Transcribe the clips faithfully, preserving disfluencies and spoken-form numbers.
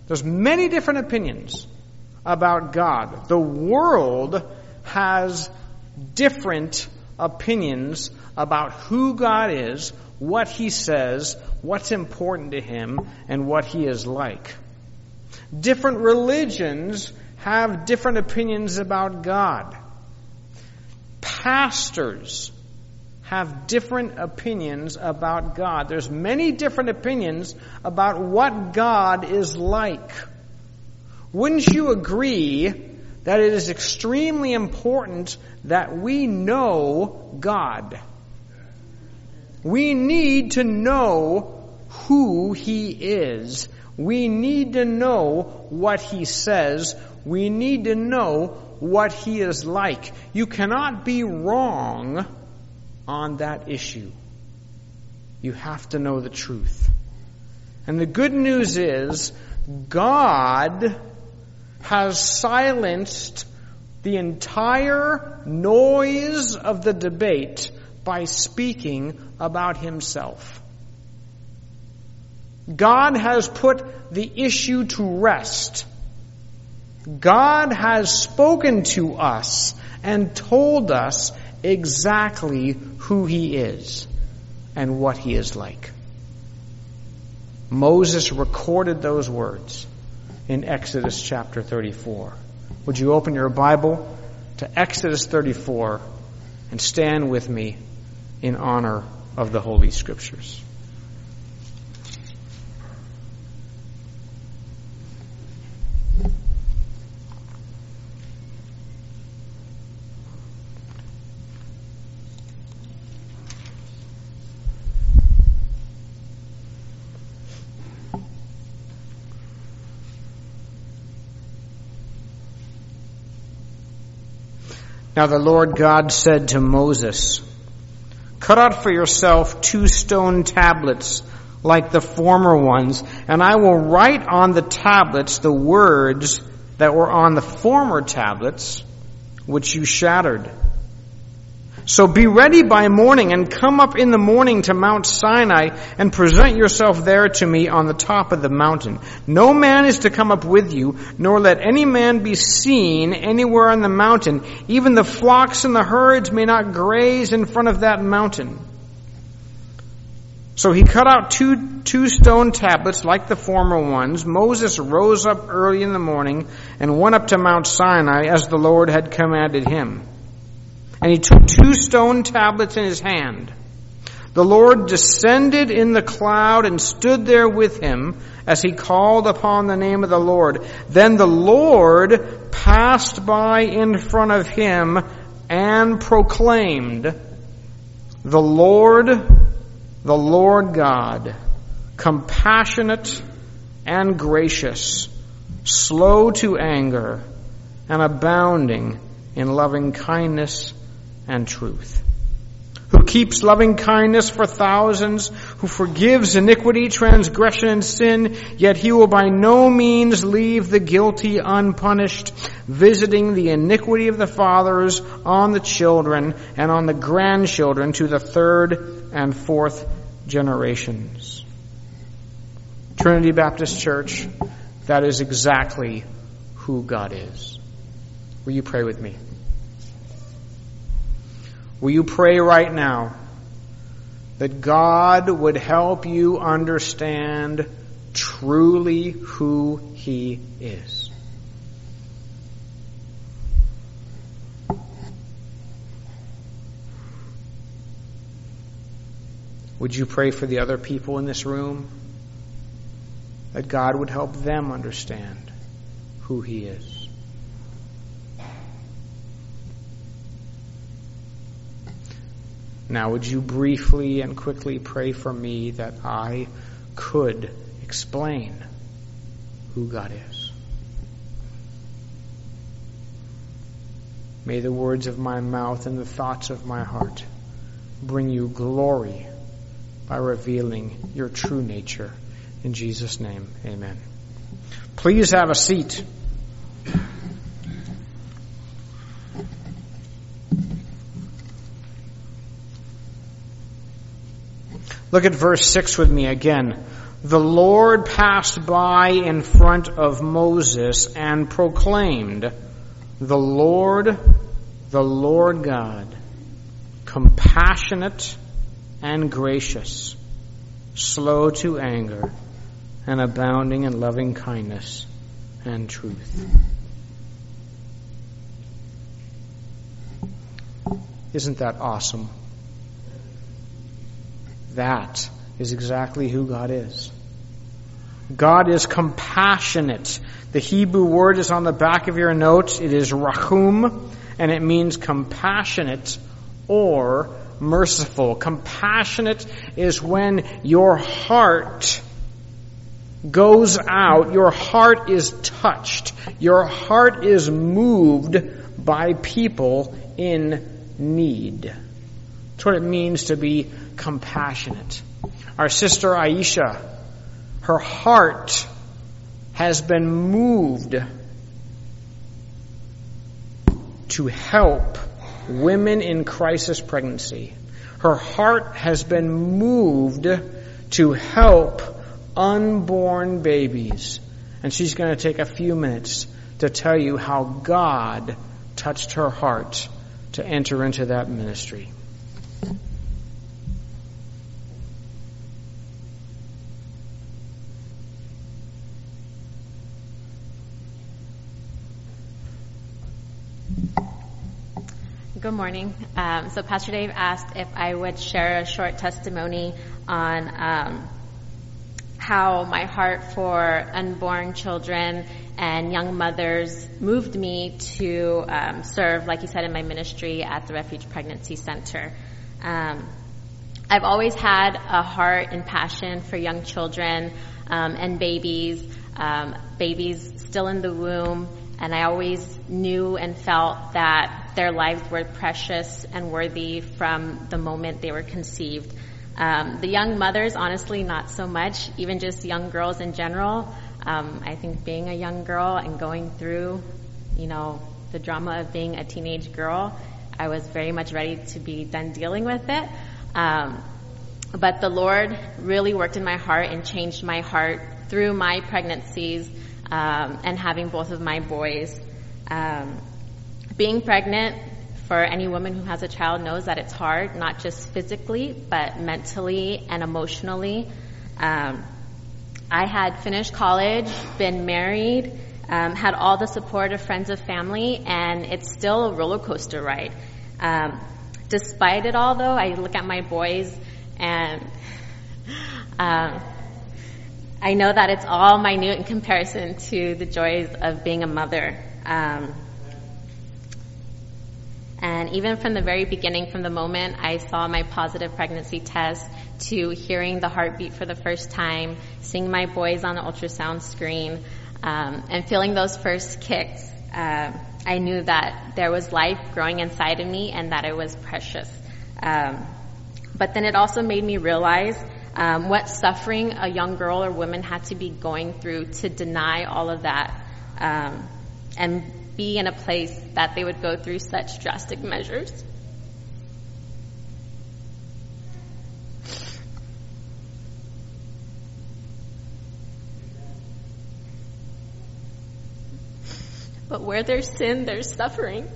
There's many different opinions about God. The world has different opinions about who God is, what He says, what's important to Him, and what He is like. Different religions have different opinions about God. Pastors have different opinions about God. There's many different opinions about what God is like. Wouldn't you agree that it is extremely important that we know God? We need to know who He is. We need to know what He says. We need to know what He is like. You cannot be wrong on that issue. You have to know the truth. And the good news is, God has silenced the entire noise of the debate by speaking about Himself. God has put the issue to rest. God has spoken to us and told us exactly who He is and what He is like. Moses recorded those words in Exodus chapter thirty-four. Would you open your Bible to Exodus thirty-four and stand with me in honor of the Holy Scriptures? Now the Lord God said to Moses, "Cut out for yourself two stone tablets like the former ones, and I will write on the tablets the words that were on the former tablets, which you shattered. So be ready by morning and come up in the morning to Mount Sinai and present yourself there to me on the top of the mountain. No man is to come up with you, nor let any man be seen anywhere on the mountain. Even the flocks and the herds may not graze in front of that mountain." So he cut out two, two stone tablets like the former ones. Moses rose up early in the morning and went up to Mount Sinai as the Lord had commanded him. And he took two stone tablets in his hand. The Lord descended in the cloud and stood there with him as he called upon the name of the Lord. Then the Lord passed by in front of him and proclaimed, "The Lord, the Lord God, compassionate and gracious, slow to anger, and abounding in loving kindness and truth, who keeps loving kindness for thousands, who forgives iniquity, transgression, and sin, yet he will by no means leave the guilty unpunished, visiting the iniquity of the fathers on the children and on the grandchildren to the third and fourth generations." Trinity Baptist Church, that is exactly who God is. Will you pray with me? Will you pray right now that God would help you understand truly who He is? Would you pray for the other people in this room, that God would help them understand who He is? Now, would you briefly and quickly pray for me that I could explain who God is? May the words of my mouth and the thoughts of my heart bring you glory by revealing your true nature. In Jesus' name, amen. Please have a seat. Look at verse six with me again. the Lord passed by in front of Moses and proclaimed, "The Lord, the Lord God, compassionate and gracious, slow to anger, and abounding in loving kindness and truth." Isn't that awesome? That is exactly who God is. God is compassionate. The Hebrew word is on the back of your notes. It is rachum, and it means compassionate or merciful. Compassionate is when your heart goes out, your heart is touched, your heart is moved by people in need. That's what it means to be compassionate. Our sister Aisha, her heart has been moved to help women in crisis pregnancy. Her heart has been moved to help unborn babies. And she's going to take a few minutes to tell you how God touched her heart to enter into that ministry. Good morning. Um, so Pastor Dave asked if I would share a short testimony on um, how my heart for unborn children and young mothers moved me to um, serve, like you said, in my ministry at the Refuge Pregnancy Center. Um, I've always had a heart and passion for young children um, and babies, um, babies still in the womb, and I always knew and felt that their lives were precious and worthy from the moment they were conceived. Um, the young mothers, honestly, not so much, even just young girls in general. Um, I think being a young girl and going through, you know, the drama of being a teenage girl, I was very much ready to be done dealing with it. Um, but the Lord really worked in my heart and changed my heart through my pregnancies um, and having both of my boys. Um, being pregnant, for any woman who has a child, knows that it's hard, not just physically, but mentally and emotionally. Um, I had finished college, been married, um, had all the support of friends and family, and it's still a roller coaster ride. Um, despite it all, though, I look at my boys and um, I know that it's all minute in comparison to the joys of being a mother. Um, And even from the very beginning, from the moment I saw my positive pregnancy test to hearing the heartbeat for the first time, seeing my boys on the ultrasound screen, um, and feeling those first kicks, uh, I knew that there was life growing inside of me and that it was precious. Um, but then it also made me realize um, what suffering a young girl or woman had to be going through to deny all of that um, and be in a place that they would go through such drastic measures. But where there's sin, there's suffering.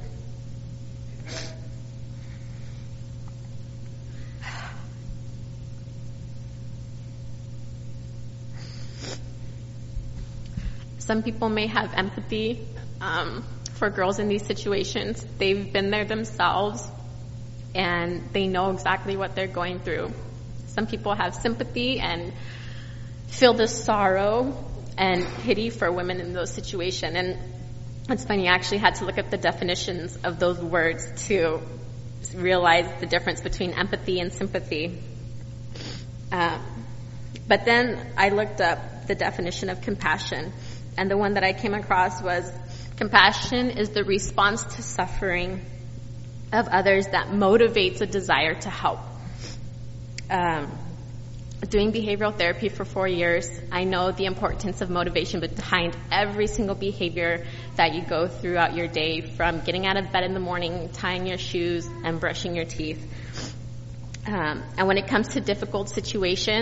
Some people may have empathy um, for girls in these situations. They've been there themselves, and they know exactly what they're going through. Some people have sympathy and feel the sorrow and pity for women in those situations. And it's funny, I actually had to look up the definitions of those words to realize the difference between empathy and sympathy. Um, but then I looked up the definition of compassion, and the one that I came across was, compassion is the response to suffering of others that motivates a desire to help. Um, doing behavioral therapy for four years, I know the importance of motivation behind every single behavior that you go throughout your day, from getting out of bed in the morning, tying your shoes, and brushing your teeth. Um, and when it comes to difficult situations,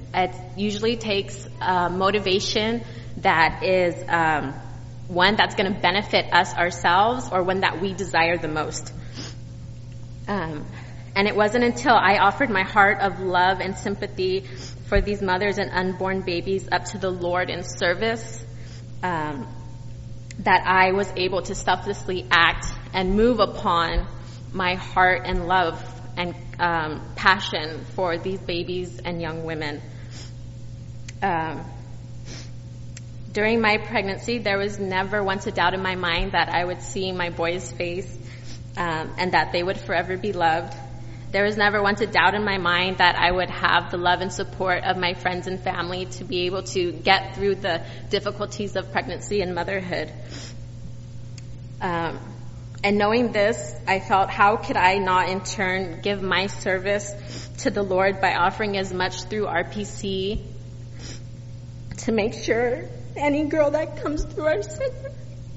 it usually takes uh, motivation that is um, one that's going to benefit us ourselves, or one that we desire the most. Um, and it wasn't until I offered my heart of love and sympathy for these mothers and unborn babies up to the Lord in service um, that I was able to selflessly act and move upon my heart and love and um, passion for these babies and young women. Um, during my pregnancy, there was never once a doubt in my mind that I would see my boy's face um, and that they would forever be loved. There was never once a doubt in my mind that I would have the love and support of my friends and family to be able to get through the difficulties of pregnancy and motherhood. Um, and knowing this, I felt, how could I not in turn give my service to the Lord by offering as much through R P C to make sure any girl that comes through our center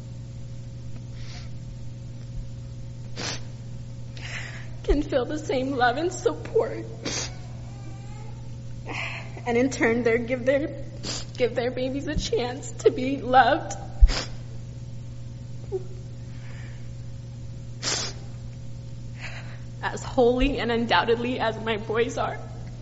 can feel the same love and support, and in turn, they give their give their babies a chance to be loved. As wholly and undoubtedly as my boys are.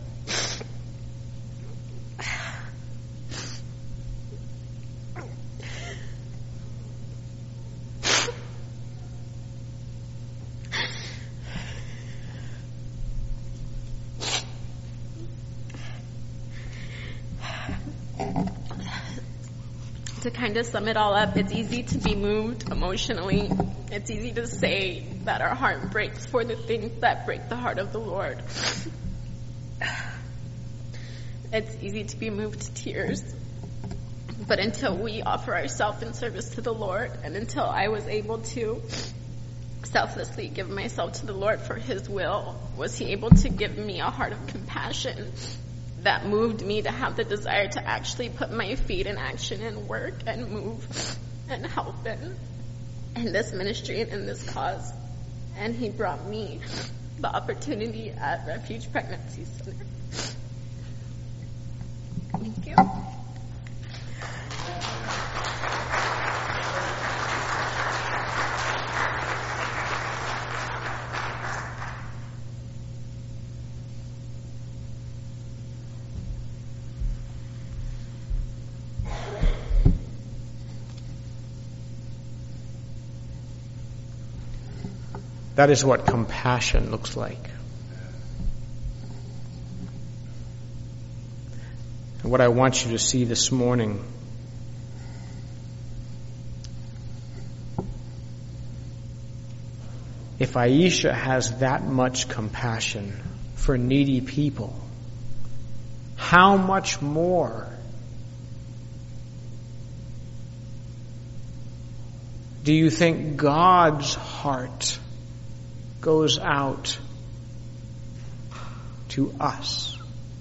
To kind of sum it all up, it's easy to be moved emotionally. It's easy to say that our heart breaks for the things that break the heart of the Lord. It's easy to be moved to tears. But until we offer ourselves in service to the Lord, and until I was able to selflessly give myself to the Lord for His will, was He able to give me a heart of compassion that moved me to have the desire to actually put my feet in action and work and move and help in, in this ministry and in this cause. And He brought me the opportunity at Refuge Pregnancy Center. Thank you. That is what compassion looks like. And what I want you to see this morning if Aisha has that much compassion for needy people, how much more do you think God's heart goes out to us?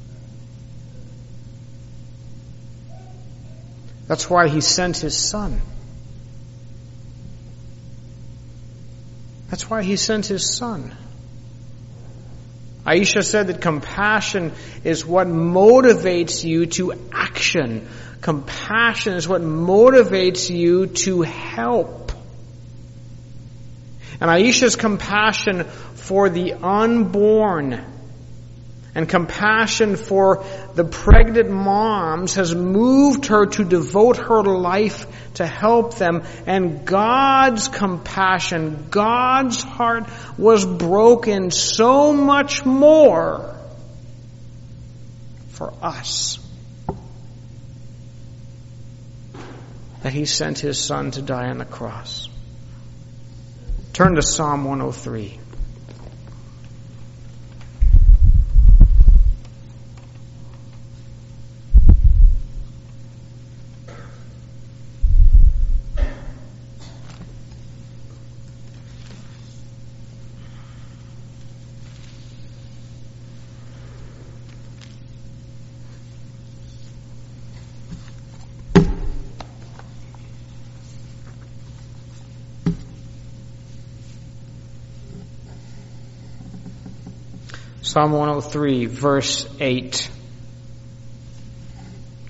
That's why He sent His Son. That's why He sent His Son. Aisha said that compassion is what motivates you to action. Compassion is what motivates you to help. And Aisha's compassion for the unborn and compassion for the pregnant moms has moved her to devote her life to help them. And God's compassion, God's heart was broken so much more for us that He sent His Son to die on the cross. Turn to Psalm one oh three. Psalm one oh three, verse eight.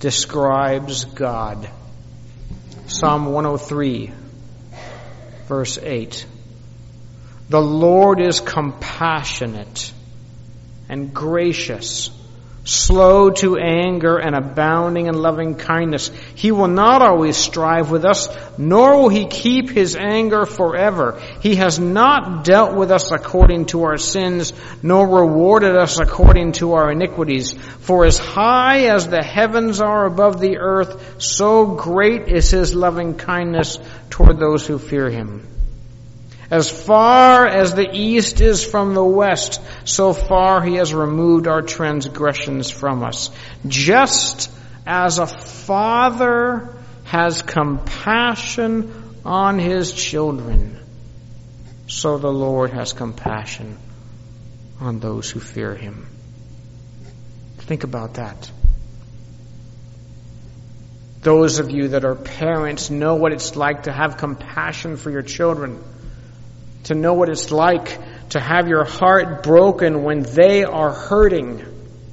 describes God. Psalm one oh three, verse eight. The Lord is compassionate and gracious, slow to anger and abounding in loving kindness. He will not always strive with us, nor will he keep his anger forever. He has not dealt with us according to our sins, nor rewarded us according to our iniquities. For as high as the heavens are above the earth, so great is his loving kindness toward those who fear him. As far as the east is from the west, so far he has removed our transgressions from us. Just as a father has compassion on his children, so the Lord has compassion on those who fear him. Think about that. Those of you that are parents know what it's like to have compassion for your children. To know what it's like to have your heart broken when they are hurting.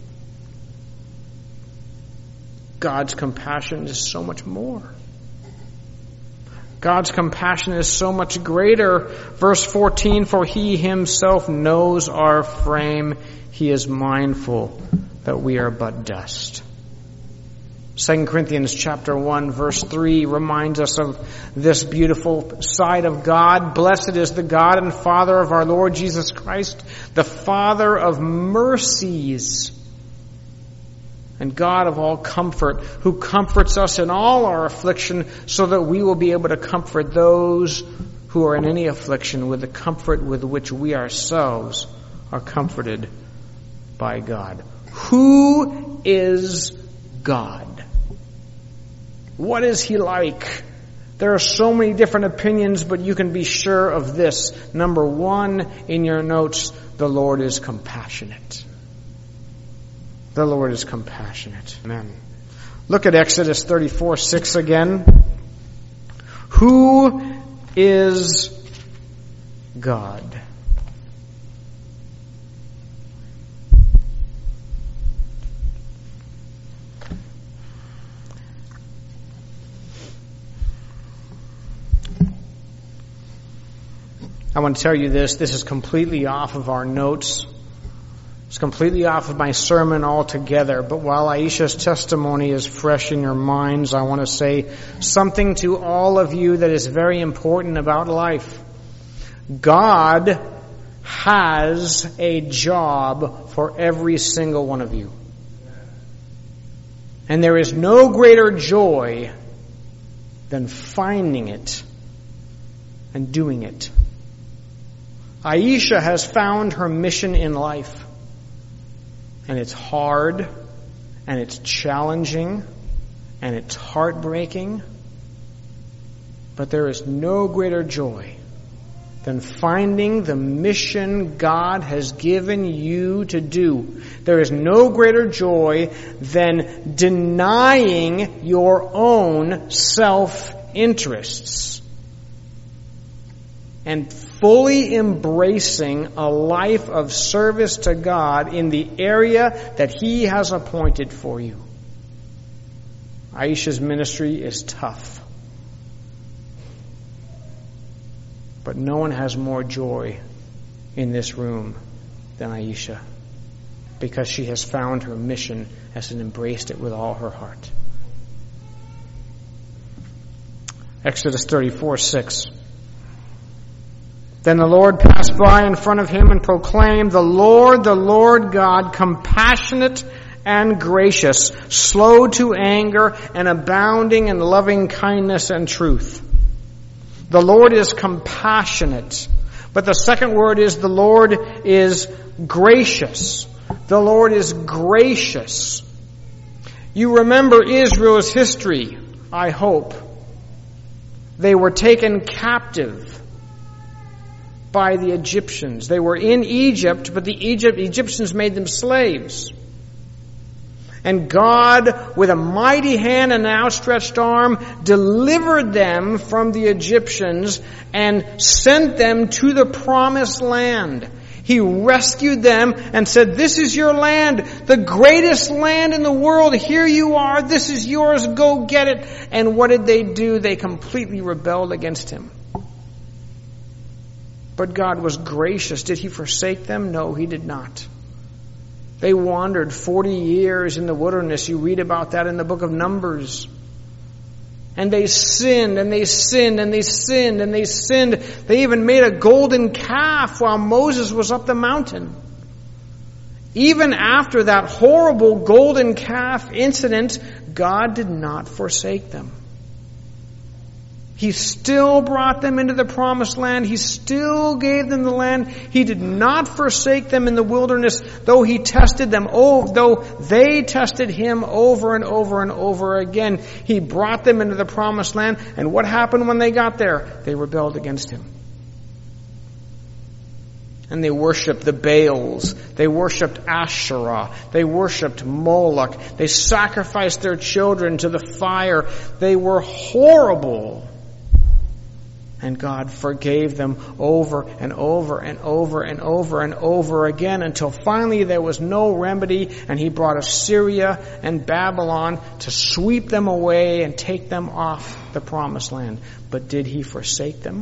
God's compassion is so much more. God's compassion is so much greater. Verse fourteen, for he himself knows our frame. He is mindful that we are but dust. Second Corinthians chapter one verse three reminds us of this beautiful side of God. Blessed is the God and Father of our Lord Jesus Christ, the Father of mercies and God of all comfort, who comforts us in all our affliction so that we will be able to comfort those who are in any affliction with the comfort with which we ourselves are comforted by God. Who is God? What is he like? There are so many different opinions, but you can be sure of this. Number one in your notes, the Lord is compassionate. The Lord is compassionate. Amen. Look at Exodus thirty-four six again. Who is God? I want to tell you this, this is completely off of our notes. It's completely off of my sermon altogether. But while Aisha's testimony is fresh in your minds, I want to say something to all of you that is very important about life. God has a job for every single one of you. And there is no greater joy than finding it and doing it. Aisha has found her mission in life. And it's hard, and it's challenging, and it's heartbreaking. But there is no greater joy than finding the mission God has given you to do. There is no greater joy than denying your own self-interests and fully embracing a life of service to God in the area that He has appointed for you. Aisha's ministry is tough. But no one has more joy in this room than Aisha, because she has found her mission as and embraced it with all her heart. Exodus thirty-four six. Then the Lord passed by in front of him and proclaimed, "The Lord, the Lord God, compassionate and gracious, slow to anger and abounding in loving kindness and truth." The Lord is compassionate. But the second word is the Lord is gracious. The Lord is gracious. You remember Israel's history, I hope. They were taken captive by the Egyptians. They were in Egypt, but the Egypt, Egyptians made them slaves. And God, with a mighty hand and an outstretched arm, delivered them from the Egyptians and sent them to the promised land. He rescued them and said, this is your land, the greatest land in the world. Here you are. This is yours. Go get it. And what did they do? They completely rebelled against him. But God was gracious. Did he forsake them? No, he did not. They wandered forty years in the wilderness. You read about that in the book of Numbers. And they sinned, and they sinned, and they sinned, and they sinned. They even made a golden calf while Moses was up the mountain. Even after that horrible golden calf incident, God did not forsake them. He still brought them into the promised land. He still gave them the land. He did not forsake them in the wilderness, though he tested them, oh, though they tested him over and over and over again. He brought them into the promised land. And what happened when they got there? They rebelled against him. And they worshipped the Baals. They worshipped Asherah. They worshipped Moloch. They sacrificed their children to the fire. They were horrible. And God forgave them over and over and over and over and over again until finally there was no remedy, and he brought Assyria and Babylon to sweep them away and take them off the promised land. But did he forsake them?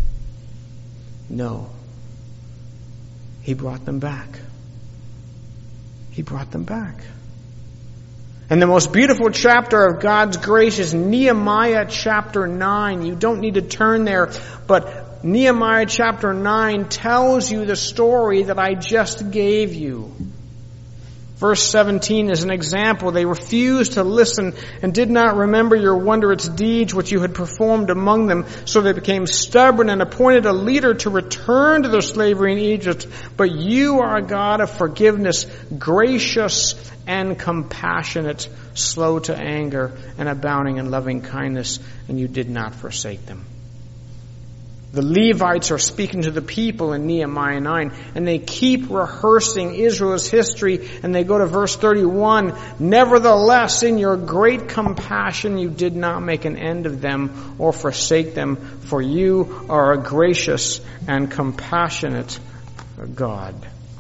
No. He brought them back. He brought them back. And the most beautiful chapter of God's grace is Nehemiah chapter nine. You don't need to turn there, but Nehemiah chapter nine tells you the story that I just gave you. Verse seventeen is an example. They refused to listen and did not remember your wondrous deeds which you had performed among them. So they became stubborn and appointed a leader to return to their slavery in Egypt. But you are a God of forgiveness, gracious and compassionate, slow to anger, and abounding in loving kindness, and you did not forsake them. The Levites are speaking to the people in Nehemiah nine, and they keep rehearsing Israel's history, and they go to verse thirty-one, nevertheless, in your great compassion you did not make an end of them or forsake them, for you are a gracious and compassionate God.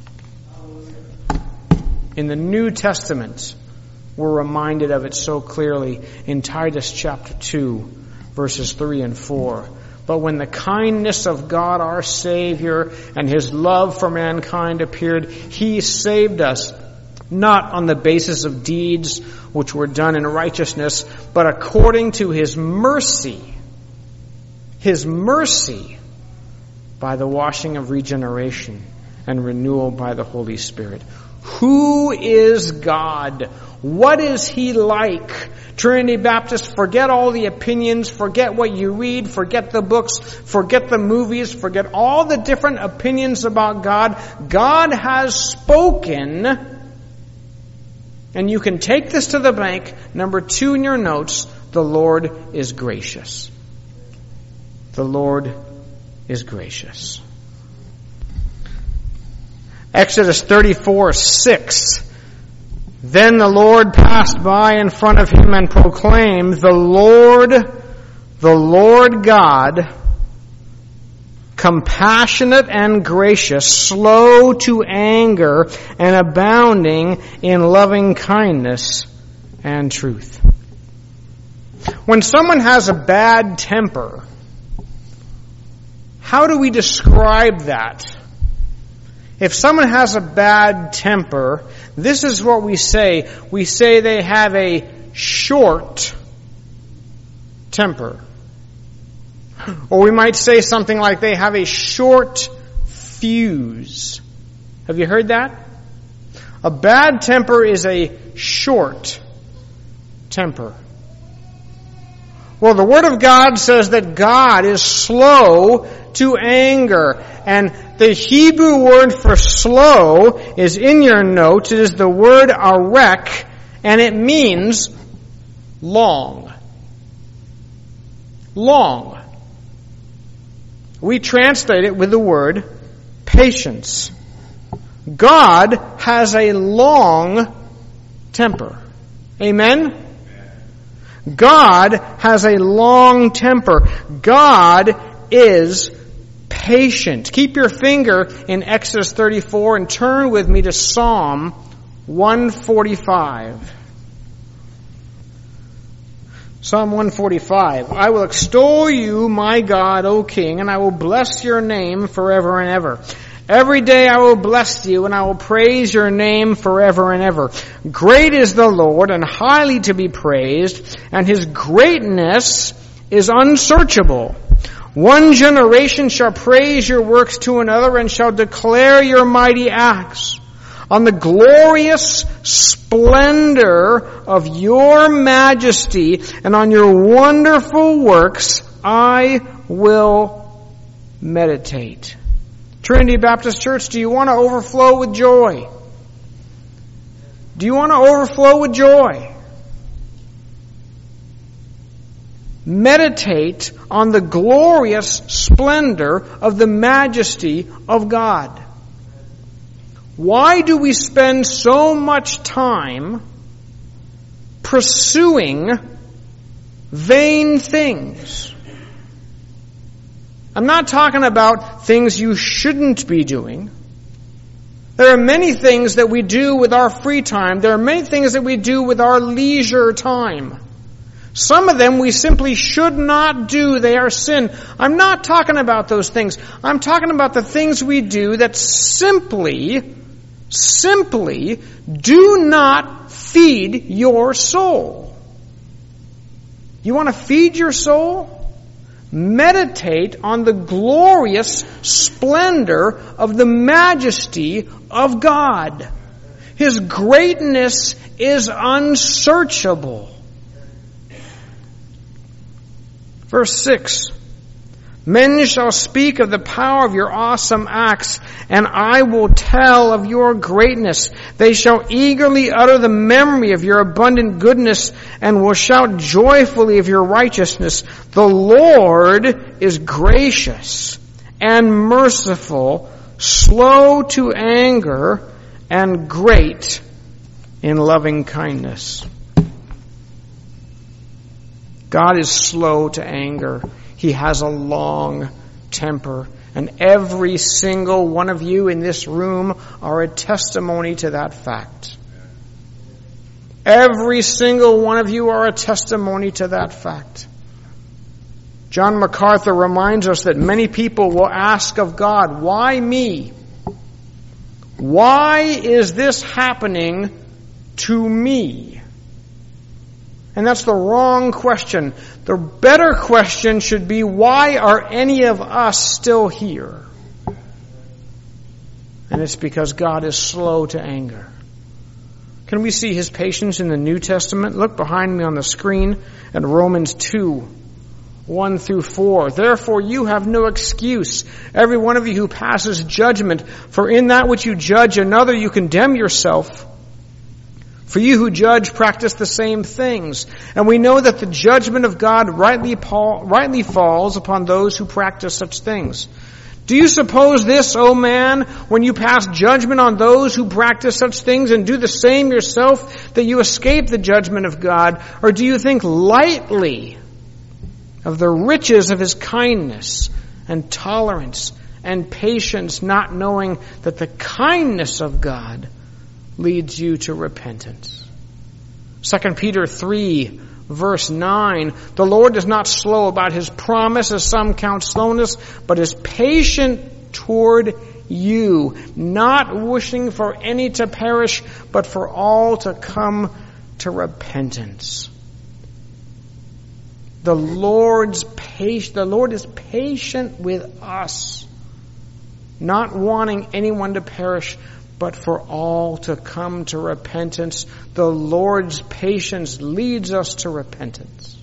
In the New Testament, we're reminded of it so clearly in Titus chapter two, verses three and four. But when the kindness of God our Savior and his love for mankind appeared, he saved us, not on the basis of deeds which were done in righteousness, but according to his mercy, his mercy, by the washing of regeneration and renewal by the Holy Spirit. Who is God? What is he like? Trinity Baptist, forget all the opinions, forget what you read, forget the books, forget the movies, forget all the different opinions about God. God has spoken, and you can take this to the bank. Number two in your notes, the Lord is gracious. The Lord is gracious. Exodus thirty-four six. Then the Lord passed by in front of him and proclaimed, the Lord, the Lord God, compassionate and gracious, slow to anger, and abounding in loving kindness and truth. When someone has a bad temper, how do we describe that? If someone has a bad temper, this is what we say. We say they have a short temper. Or we might say something like they have a short fuse. Have you heard that? A bad temper is a short temper. Well, the Word of God says that God is slow to anger. And the Hebrew word for slow is in your notes. It is the word arek, and it means long. Long. We translate it with the word patience. God has a long temper. Amen? God has a long temper. God is patient. patient. Keep your finger in Exodus thirty-four and turn with me to Psalm one forty-five. Psalm one forty-five. I will extol you, my God, O King, and I will bless your name forever and ever. Every day I will bless you, and I will praise your name forever and ever. Great is the Lord, and highly to be praised, and his greatness is unsearchable. One generation shall praise your works to another, and shall declare your mighty acts. On the glorious splendor of your majesty and on your wonderful works I will meditate. Trinity Baptist Church, do you want to overflow with joy? Do you want to overflow with joy? Meditate on the glorious splendor of the majesty of God. Why do we spend so much time pursuing vain things? I'm not talking about things you shouldn't be doing. There are many things that we do with our free time. There are many things that we do with our leisure time. Some of them we simply should not do. They are sin. I'm not talking about those things. I'm talking about the things we do that simply, simply do not feed your soul. You want to feed your soul? Meditate on the glorious splendor of the majesty of God. His greatness is unsearchable. Verse six, men shall speak of the power of your awesome acts, and I will tell of your greatness. They shall eagerly utter the memory of your abundant goodness, and will shout joyfully of your righteousness. The Lord is gracious and merciful, slow to anger, and great in loving kindness. God is slow to anger. He has a long temper. And every single one of you in this room are a testimony to that fact. Every single one of you are a testimony to that fact. John MacArthur reminds us that many people will ask of God, why me? Why is this happening to me? And that's the wrong question. The better question should be, why are any of us still here? And it's because God is slow to anger. Can we see his patience in the New Testament? Look behind me on the screen at Romans two, one through four. Therefore you have no excuse, every one of you who passes judgment, for in that which you judge another you condemn yourself. For you who judge practice the same things. And we know that the judgment of God rightly, rightly falls upon those who practice such things. Do you suppose this, O man, when you pass judgment on those who practice such things and do the same yourself, that you escape the judgment of God? Or do you think lightly of the riches of his kindness and tolerance and patience, not knowing that the kindness of God leads you to repentance? Second Peter three, verse nine, the Lord is not slow about his promise, as some count slowness, but is patient toward you, not wishing for any to perish, but for all to come to repentance. The Lord's patient, the Lord is patient with us, not wanting anyone to perish, but for all to come to repentance. The Lord's patience leads us to repentance.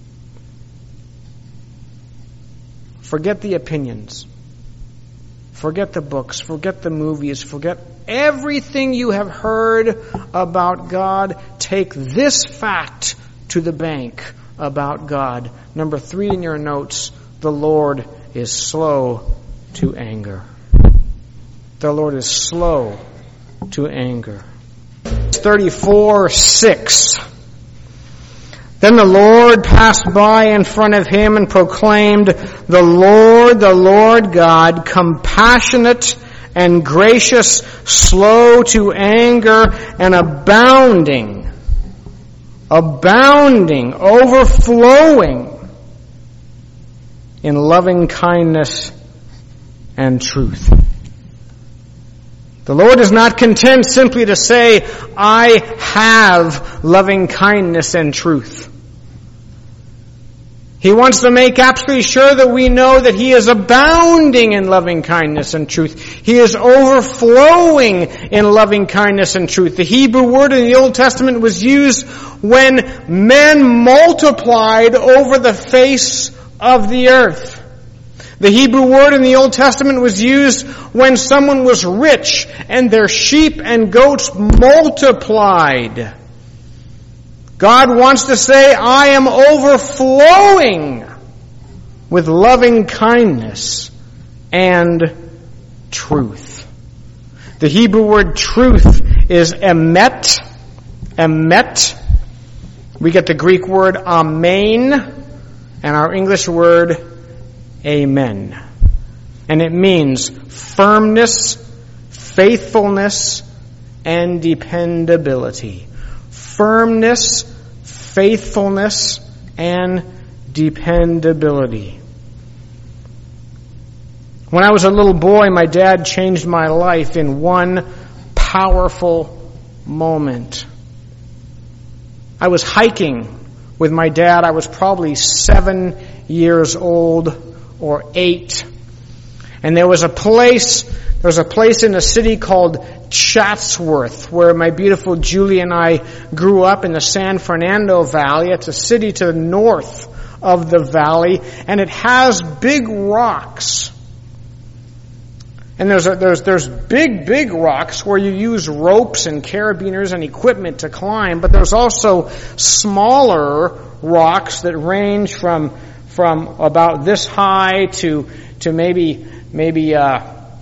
Forget the opinions. Forget the books. Forget the movies. Forget everything you have heard about God. Take this fact to the bank about God. Number three in your notes, the Lord is slow to anger. The Lord is slow to anger. thirty-four six. Then the Lord passed by in front of him and proclaimed, "The Lord, the Lord God, compassionate and gracious, slow to anger, and abounding, abounding, overflowing in loving kindness and truth." The Lord is not content simply to say, "I have loving kindness and truth." He wants to make absolutely sure that we know that He is abounding in loving kindness and truth. He is overflowing in loving kindness and truth. The Hebrew word in the Old Testament was used when men multiplied over the face of the earth. The Hebrew word in the Old Testament was used when someone was rich and their sheep and goats multiplied. God wants to say, "I am overflowing with loving kindness and truth." The Hebrew word truth is emet, emet. We get the Greek word amen and our English word amen. And it means firmness, faithfulness, and dependability. Firmness, faithfulness, and dependability. When I was a little boy, my dad changed my life in one powerful moment. I was hiking with my dad. I was probably seven years old or eight. And there was a place, there was a place in a city called Chatsworth, where my beautiful Julie and I grew up in the San Fernando Valley. It's a city to the north of the valley, and it has big rocks. And there's a, there's there's big big rocks where you use ropes and carabiners and equipment to climb, but there's also smaller rocks that range from from about this high to to maybe maybe uh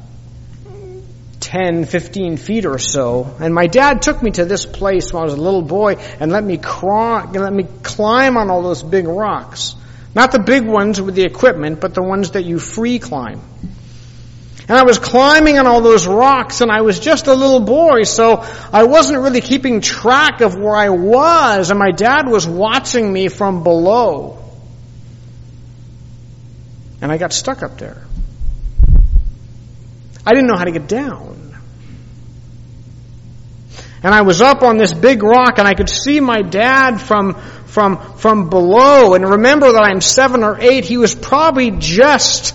ten, fifteen feet or so. And my dad took me to this place when I was a little boy and let me crawl, let me climb on all those big rocks. Not the big ones with the equipment, but the ones that you free climb. And I was climbing on all those rocks, and I was just a little boy, so I wasn't really keeping track of where I was, and my dad was watching me from below. And I got stuck up there. I didn't know how to get down. And I was up on this big rock, and I could see my dad from from from below. And remember that I'm seven or eight. He was probably just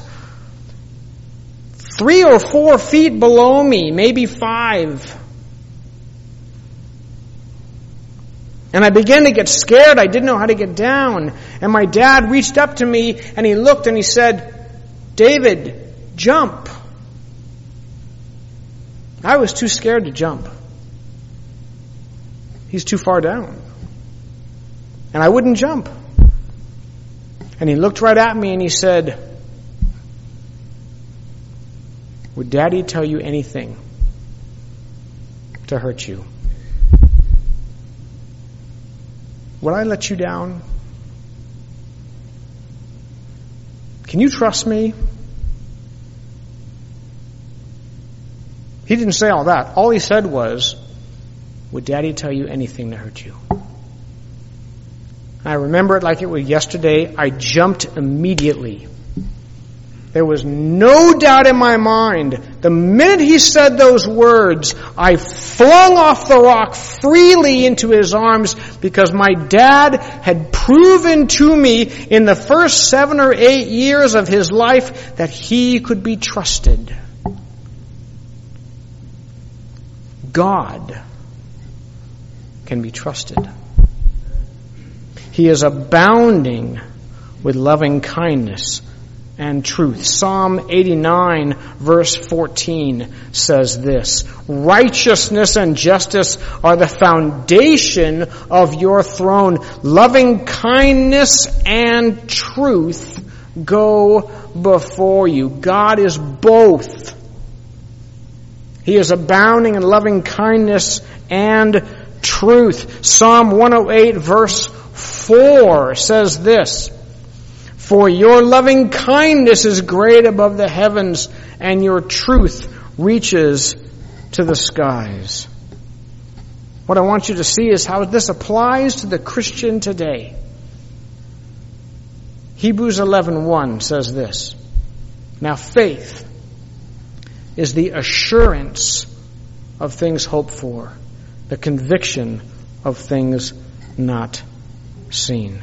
three or four feet below me, maybe five. And I began to get scared. I didn't know how to get down. And my dad reached up to me, and he looked, and he said, "David, jump." I was too scared to jump. He's too far down. And I wouldn't jump. And he looked right at me and he said, "Would Daddy tell you anything to hurt you? Would I let you down? Can you trust me?" He didn't say all that. All he said was, "Would Daddy tell you anything to hurt you?" I remember it like it was yesterday. I jumped immediately. There was no doubt in my mind. The minute he said those words, I flung off the rock freely into his arms, because my dad had proven to me in the first seven or eight years of his life that he could be trusted. God can be trusted. He is abounding with loving kindness and truth. Psalm eighty-nine verse fourteen says this: "Righteousness and justice are the foundation of your throne. Loving kindness and truth go before you." God is both. He is abounding in loving kindness and truth. Psalm one oh eight verse four says this, "For your loving kindness is great above the heavens, and your truth reaches to the skies." What I want you to see is how this applies to the Christian today. Hebrews eleven one says this, "Now faith is the assurance of things hoped for, the conviction of things not seen."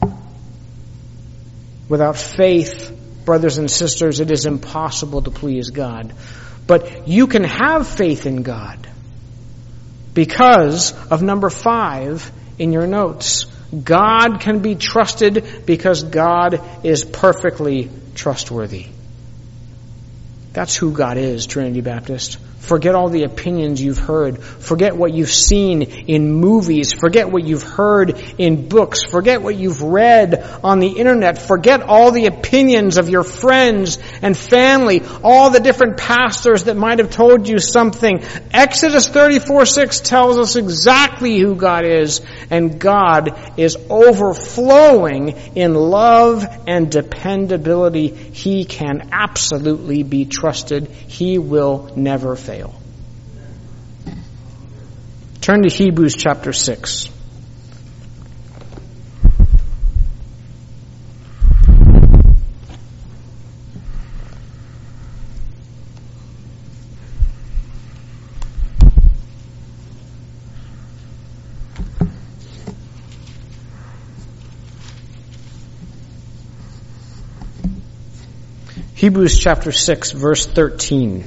Without faith, brothers and sisters, it is impossible to please God. But you can have faith in God because of number five in your notes. God can be trusted because God is perfectly trustworthy. That's who God is, Trinity Baptist. Forget all the opinions you've heard. Forget what you've seen in movies. Forget what you've heard in books. Forget what you've read on the internet. Forget all the opinions of your friends and family, all the different pastors that might have told you something. Exodus thirty-four six tells us exactly who God is, and God is overflowing in love and dependability. He can absolutely be trusted. He will never fail. Turn to Hebrews chapter six. Hebrews chapter six, verse thirteen.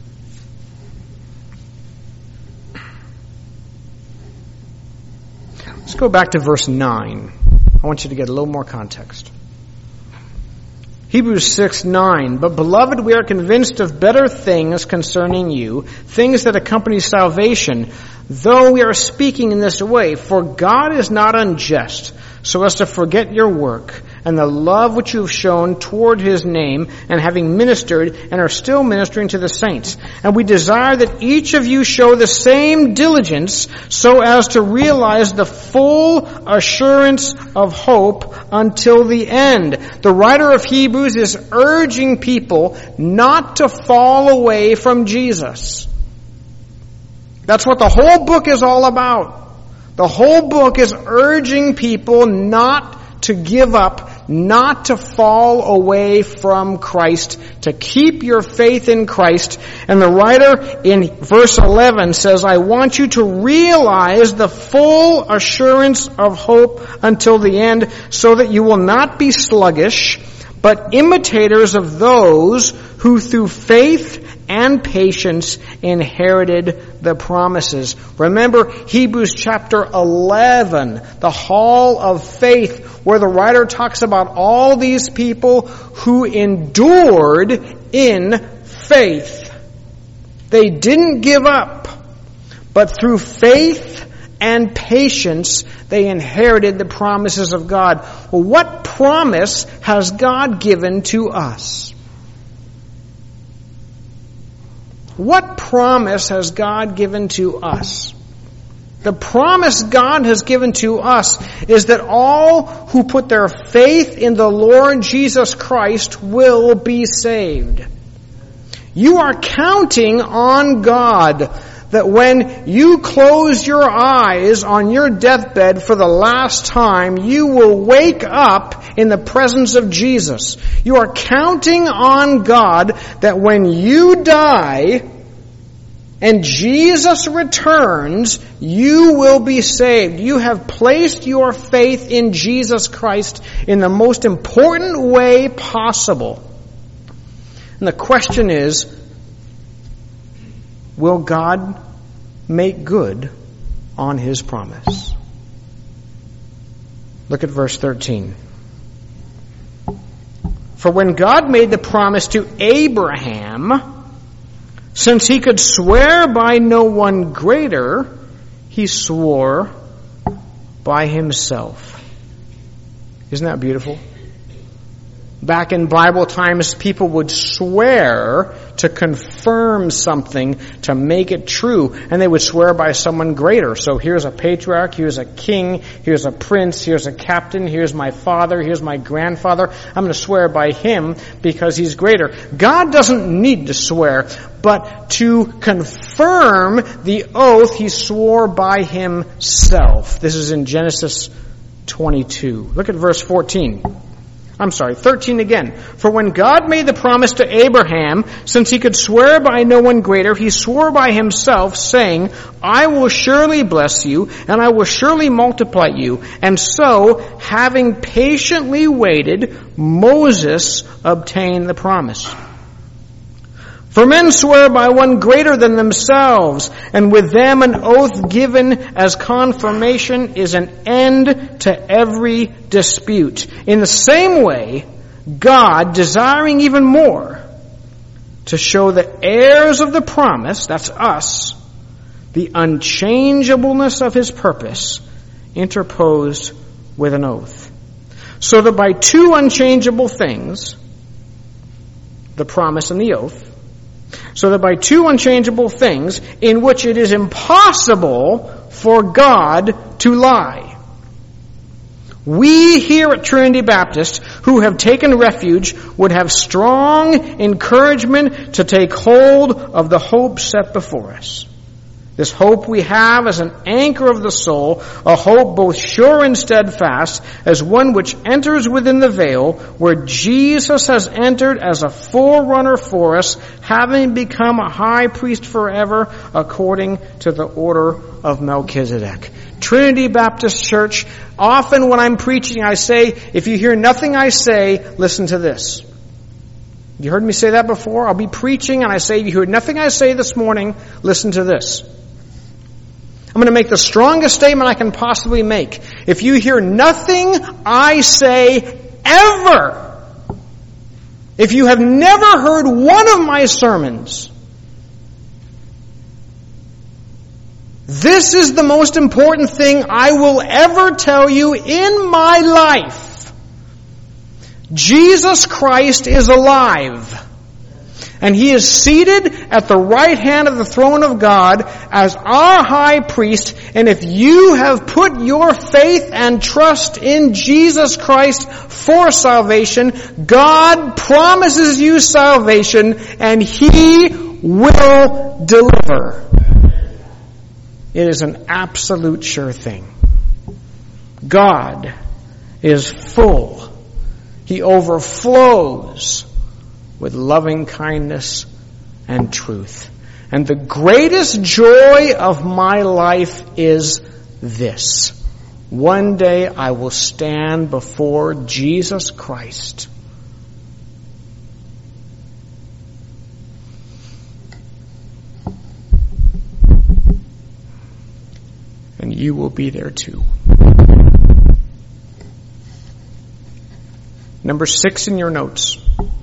Let's go back to verse nine. I want you to get a little more context. Hebrews six nine, "But beloved, we are convinced of better things concerning you, things that accompany salvation, though we are speaking in this way. For God is not unjust, so as to forget your work and the love which you have shown toward His name, and having ministered and are still ministering to the saints. And we desire that each of you show the same diligence so as to realize the full assurance of hope until the end." The writer of Hebrews is urging people not to fall away from Jesus. That's what the whole book is all about. The whole book is urging people not to give up, not to fall away from Christ, to keep your faith in Christ. And the writer in verse eleven says, "I want you to realize the full assurance of hope until the end, so that you will not be sluggish, but imitators of those who through faith and patience inherited the promises." Remember Hebrews chapter eleven, the hall of faith, where the writer talks about all these people who endured in faith. They didn't give up, but through faith and patience they inherited the promises of God. Well, what promise has God given to us? What promise has God given to us? The promise God has given to us is that all who put their faith in the Lord Jesus Christ will be saved. You are counting on God that when you close your eyes on your deathbed for the last time, you will wake up in the presence of Jesus. You are counting on God that when you die and Jesus returns, you will be saved. You have placed your faith in Jesus Christ in the most important way possible. And the question is, will God make good on His promise? Look at verse thirteen. "For when God made the promise to Abraham, since He could swear by no one greater, He swore by Himself." Isn't that beautiful? Back in Bible times, people would swear to confirm something, to make it true, and they would swear by someone greater. So here's a patriarch, here's a king, here's a prince, here's a captain, here's my father, here's my grandfather. I'm going to swear by him because he's greater. God doesn't need to swear, but to confirm the oath, he swore by himself. This is in Genesis twenty-two. Look at verse fourteen. I'm sorry, thirteen again. For when God made the promise to Abraham, since he could swear by no one greater, he swore by himself, saying, I will surely bless you, and I will surely multiply you. And so, having patiently waited, Moses obtained the promise. For men swear by one greater than themselves, and with them an oath given as confirmation is an end to every dispute. In the same way, God, desiring even more to show the heirs of the promise, that's us, the unchangeableness of his purpose, interposed with an oath. So that by two unchangeable things, the promise and the oath, so that by two unchangeable things in which it is impossible for God to lie, we here at Trinity Baptist who have taken refuge would have strong encouragement to take hold of the hope set before us. This hope we have as an anchor of the soul, a hope both sure and steadfast, as one which enters within the veil, where Jesus has entered as a forerunner for us, having become a high priest forever, according to the order of Melchizedek. Trinity Baptist Church, often when I'm preaching, I say, if you hear nothing I say, listen to this. You heard me say that before? I'll be preaching and I say, if you heard nothing I say this morning, listen to this. I'm going to make the strongest statement I can possibly make. If you hear nothing I say ever, if you have never heard one of my sermons, this is the most important thing I will ever tell you in my life. Jesus Christ is alive. And he is seated at the right hand of the throne of God as our high priest. And if you have put your faith and trust in Jesus Christ for salvation, God promises you salvation and he will deliver. It is an absolute sure thing. God is full. He overflows with loving kindness and truth. And the greatest joy of my life is this. One day I will stand before Jesus Christ. And you will be there too. Number six in your notes.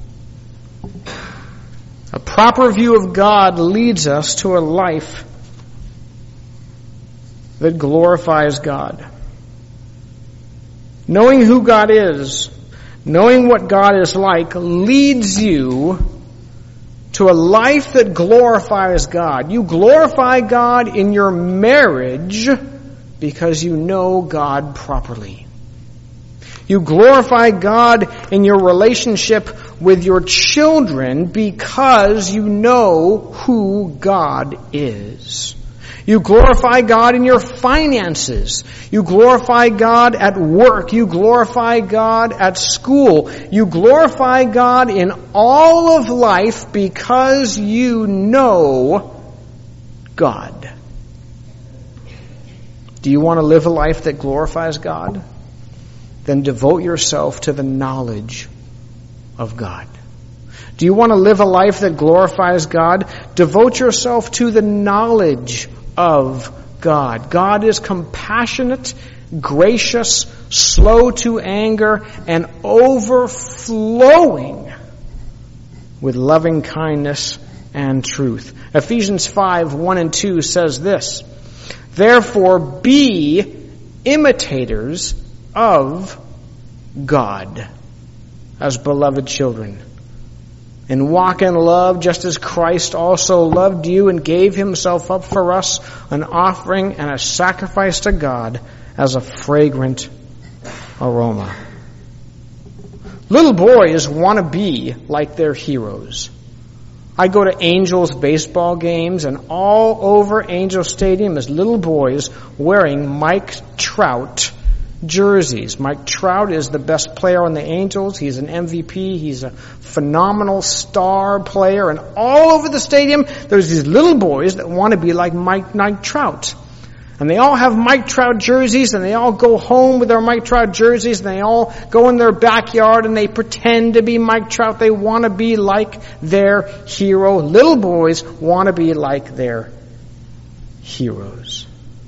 A proper view of God leads us to a life that glorifies God. Knowing who God is, knowing what God is like, leads you to a life that glorifies God. You glorify God in your marriage because you know God properly. You glorify God in your relationship with your children because you know who God is. You glorify God in your finances. You glorify God at work. You glorify God at school. You glorify God in all of life because you know God. Do you want to live a life that glorifies God? Then devote yourself to the knowledge of God. Do you want to live a life that glorifies God? Devote yourself to the knowledge of God. God is compassionate, gracious, slow to anger, and overflowing with loving kindness and truth. Ephesians five, one and two says this, therefore be imitators of God as beloved children, and walk in love just as Christ also loved you and gave himself up for us, an offering and a sacrifice to God as a fragrant aroma. Little boys want to be like their heroes. I go to Angels baseball games, and all over Angel Stadium is little boys wearing Mike Trout jerseys. Mike Trout is the best player on the Angels. He's an M V P. He's a phenomenal star player. And all over the stadium, there's these little boys that want to be like Mike, Mike Trout. And they all have Mike Trout jerseys, and they all go home with their Mike Trout jerseys, and they all go in their backyard, and they pretend to be Mike Trout. They want to be like their hero. Little boys want to be like their heroes.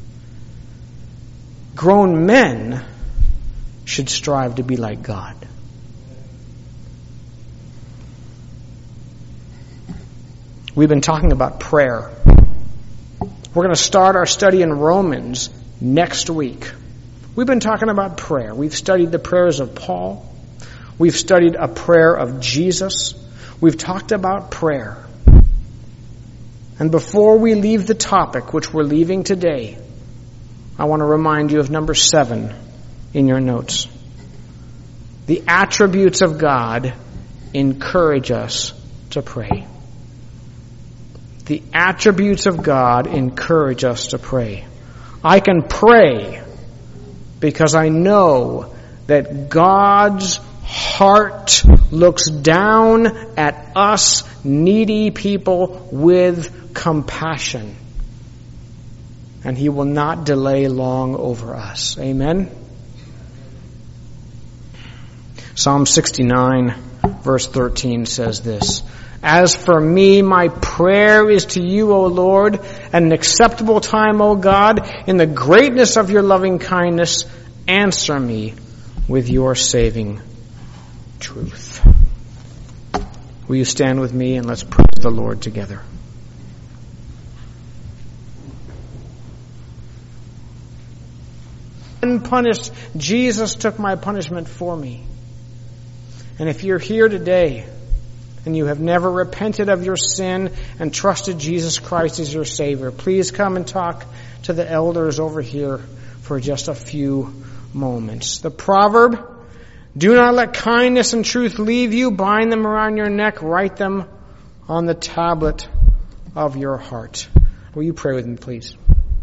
Grown men should strive to be like God. We've been talking about prayer. We're going to start our study in Romans next week. We've been talking about prayer. We've studied the prayers of Paul. We've studied a prayer of Jesus. We've talked about prayer. And before we leave the topic, which we're leaving today, I want to remind you of number seven in your notes. The attributes of God encourage us to pray. The attributes of God encourage us to pray. I can pray because I know that God's heart looks down at us needy people with compassion. And He will not delay long over us. Amen? Psalm sixty-nine, verse thirteen says this: As for me, my prayer is to you, O Lord, at an acceptable time, O God. In the greatness of your loving kindness, answer me with your saving truth. Will you stand with me and let's praise the Lord together. Unpunished, Jesus took my punishment for me. And if you're here today and you have never repented of your sin and trusted Jesus Christ as your Savior, please come and talk to the elders over here for just a few moments. The proverb, do not let kindness and truth leave you. Bind them around your neck. Write them on the tablet of your heart. Will you pray with me, please?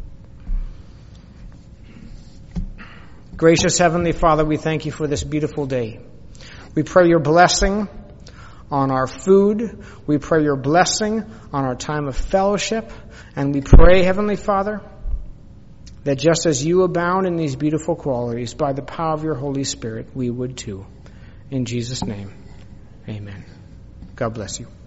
Gracious Heavenly Father, we thank you for this beautiful day. We pray your blessing on our food. We pray your blessing on our time of fellowship. And we pray, Heavenly Father, that just as you abound in these beautiful qualities, by the power of your Holy Spirit, we would too. In Jesus' name, amen. God bless you.